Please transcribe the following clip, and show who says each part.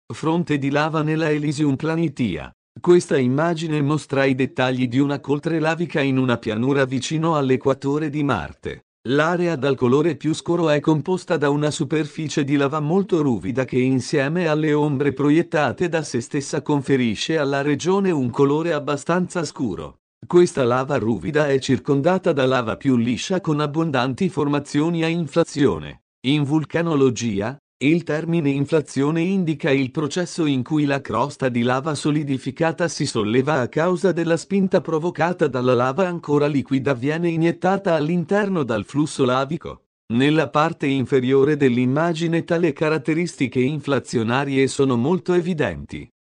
Speaker 1: Fronte di lava nella Elysium Planitia. Questa immagine mostra i dettagli di una coltre lavica in una pianura vicino all'equatore di Marte. L'area dal colore più scuro è composta da una superficie di lava molto ruvida che insieme alle ombre proiettate da se stessa conferisce alla regione un colore abbastanza scuro. Questa lava ruvida è circondata da lava più liscia con abbondanti formazioni a inflazione. In vulcanologia, il termine inflazione indica il processo in cui la crosta di lava solidificata si solleva a causa della spinta provocata dalla lava ancora liquida viene iniettata all'interno dal flusso lavico. Nella parte inferiore dell'immagine tali caratteristiche inflazionarie sono molto evidenti.